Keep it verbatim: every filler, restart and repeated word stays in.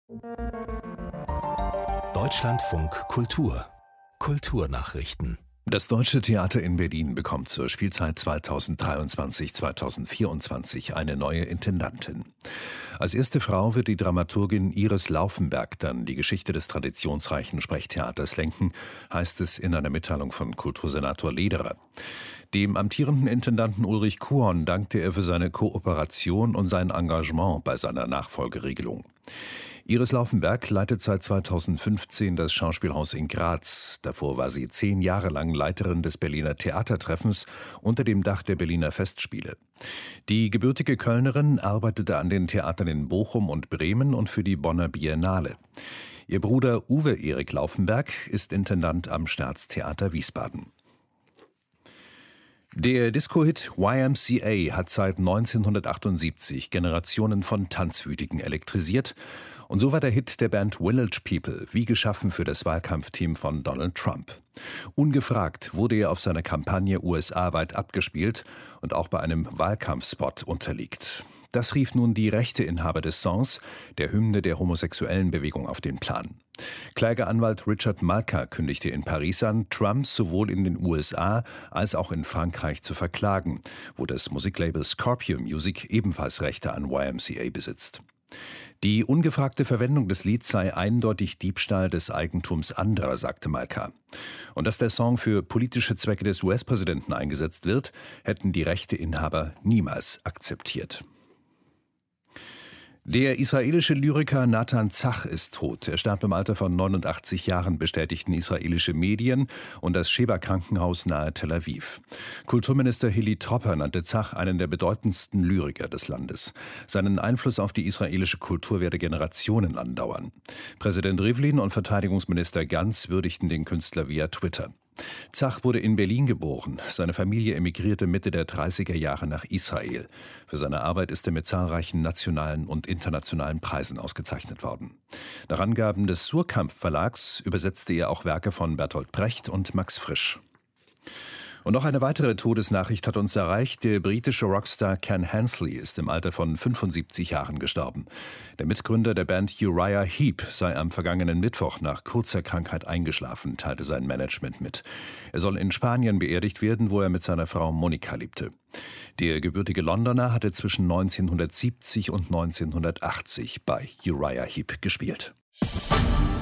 Deutschlandfunk Kultur Kulturnachrichten. Das Deutsche Theater in Berlin bekommt zur Spielzeit zweitausenddreiundzwanzig zweitausendvierundzwanzig eine neue Intendantin. Als erste Frau wird die Dramaturgin Iris Laufenberg dann die Geschichte des traditionsreichen Sprechtheaters lenken, heißt es in einer Mitteilung von Kultursenator Lederer. Dem amtierenden Intendanten Ulrich Kuhorn dankte er für seine Kooperation und sein Engagement bei seiner Nachfolgeregelung. Iris Laufenberg leitet seit zweitausendfünfzehn das Schauspielhaus in Graz. Davor war sie zehn Jahre lang Leiterin des Berliner Theatertreffens unter dem Dach der Berliner Festspiele. Die gebürtige Kölnerin arbeitete an den Theatern in Bochum und Bremen und für die Bonner Biennale. Ihr Bruder Uwe Erik Laufenberg ist Intendant am Staatstheater Wiesbaden. Der Disco-Hit Y M C A hat seit neunzehnhundertachtundsiebzig Generationen von Tanzwütigen elektrisiert. Und so war der Hit der Band Village People wie geschaffen für das Wahlkampfteam von Donald Trump. Ungefragt wurde er auf seiner Kampagne U S A-weit abgespielt und auch bei einem Wahlkampfspot unterlegt. Das rief nun die Rechteinhaber des Songs, der Hymne der homosexuellen Bewegung, auf den Plan. Klageanwalt Richard Malka kündigte in Paris an, Trump sowohl in den U S A als auch in Frankreich zu verklagen, wo das Musiklabel Scorpio Music ebenfalls Rechte an Y M C A besitzt. Die ungefragte Verwendung des Lieds sei eindeutig Diebstahl des Eigentums anderer, sagte Malka. Und dass der Song für politische Zwecke des U S-Präsidenten eingesetzt wird, hätten die Rechteinhaber niemals akzeptiert. Der israelische Lyriker Natan Zach ist tot. Er starb im Alter von neunundachtzig Jahren, bestätigten israelische Medien und das Sheba-Krankenhaus nahe Tel Aviv. Kulturminister Hili Tropper nannte Zach einen der bedeutendsten Lyriker des Landes. Seinen Einfluss auf die israelische Kultur werde Generationen andauern. Präsident Rivlin und Verteidigungsminister Gantz würdigten den Künstler via Twitter. Zach wurde in Berlin geboren. Seine Familie emigrierte Mitte der dreißiger Jahre nach Israel. Für seine Arbeit ist er mit zahlreichen nationalen und internationalen Preisen ausgezeichnet worden. Nach Angaben des Surkamp Verlags übersetzte er auch Werke von Bertolt Brecht und Max Frisch. Und noch eine weitere Todesnachricht hat uns erreicht. Der britische Rockstar Ken Hensley ist im Alter von fünfundsiebzig Jahren gestorben. Der Mitgründer der Band Uriah Heep sei am vergangenen Mittwoch nach kurzer Krankheit eingeschlafen, teilte sein Management mit. Er soll in Spanien beerdigt werden, wo er mit seiner Frau Monika lebte. Der gebürtige Londoner hatte zwischen neunzehnhundertsiebzig und neunzehnhundertachtzig bei Uriah Heep gespielt.